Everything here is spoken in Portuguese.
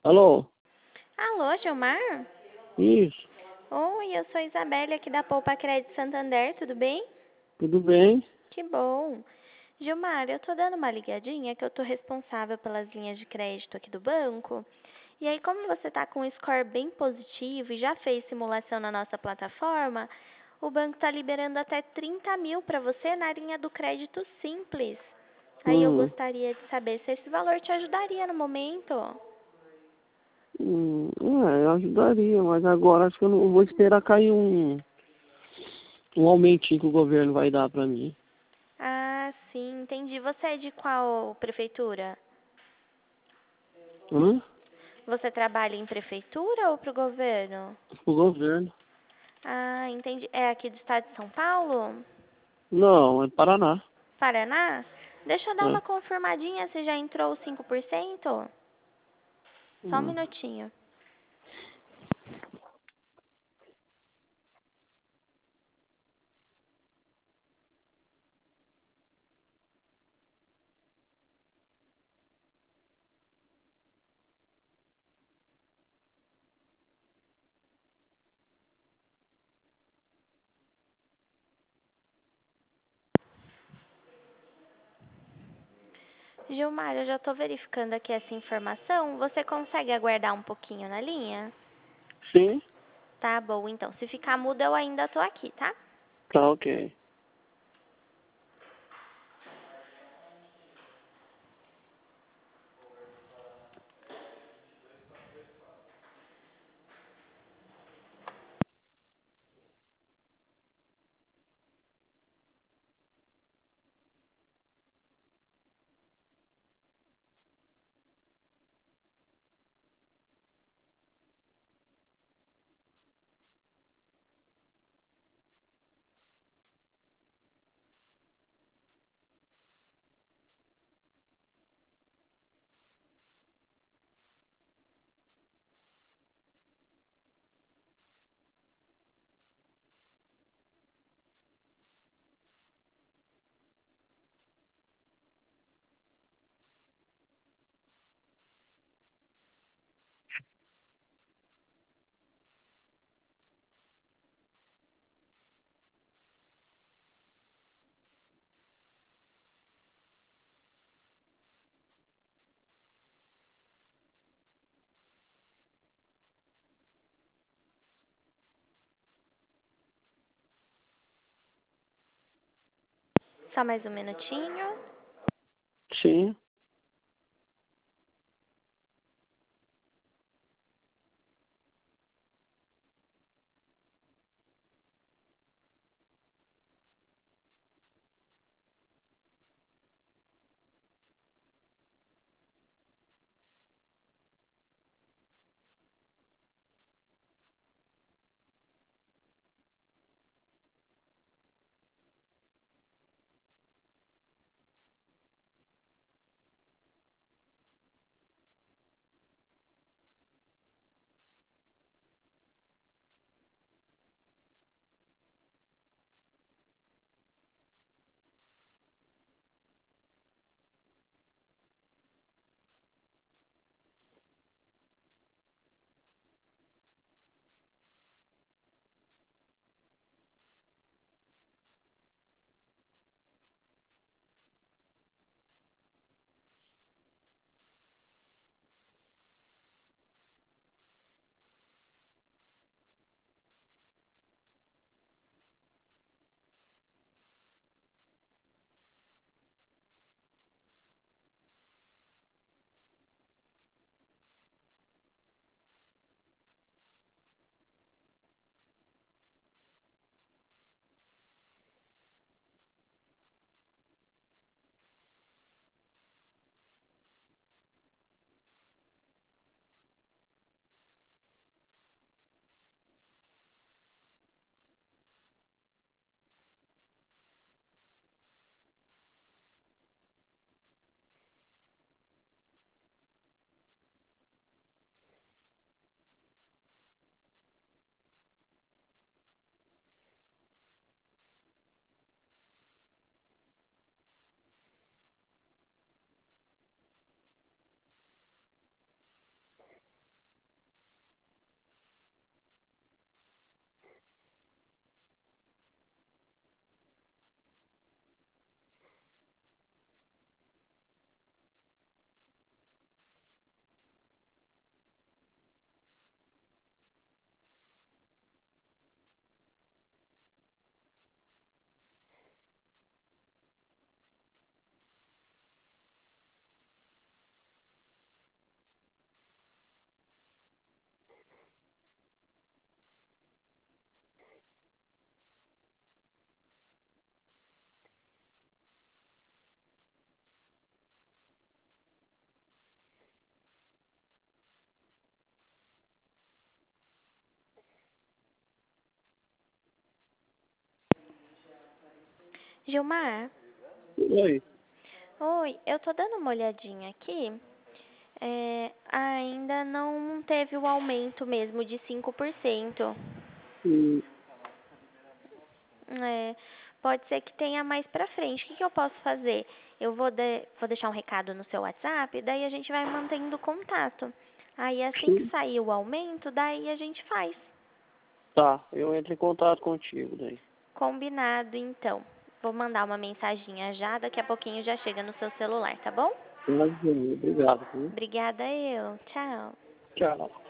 Alô? Alô, Gilmar? Isso, Oi, eu sou Isabelle aqui da Poupa Crédito Santander, tudo bem? tudo bem? Que bom. Gilmar, eu tô dando uma ligadinha que eu tô responsável pelas linhas de crédito aqui do banco. E aí, como você tá com um score bem positivo e já fez simulação na nossa plataforma, o banco tá liberando até 30 mil para você na linha do crédito simples. Aí eu Hum, gostaria de saber se esse valor te ajudaria no momento. eu ajudaria, mas agora acho que eu não vou esperar cair um aumentinho que o governo vai dar pra mim. Ah, sim, entendi. Você é de qual prefeitura? Hã? Você trabalha em prefeitura ou para o governo? O governo. Ah, entendi. É aqui do estado de São Paulo? Não, é Paraná. Paraná? Deixa eu dar É. uma confirmadinha se já entrou os 5%. Só um Hum. minutinho. Gilmar, eu já estou verificando aqui essa informação. Você consegue aguardar um pouquinho na linha? Sim, Tá bom, então. Se ficar mudo, eu ainda tô aqui, tá? tá ok. Só mais um minutinho. Sim. Gilmar? Oi. Oi, eu tô dando uma olhadinha aqui. Ainda não teve o aumento mesmo de 5%. Hum, É, pode ser que tenha mais pra frente. O que que eu posso fazer? Eu vou deixar um recado no seu WhatsApp, daí a gente vai mantendo contato. Aí assim que sim. sair o aumento, daí a gente faz. Tá, eu entro em contato contigo daí. Combinado, então. Vou mandar uma mensaginha já, daqui a pouquinho já chega no seu celular, tá bom? Imagina, obrigado, viu? Obrigada eu. Tchau. Tchau.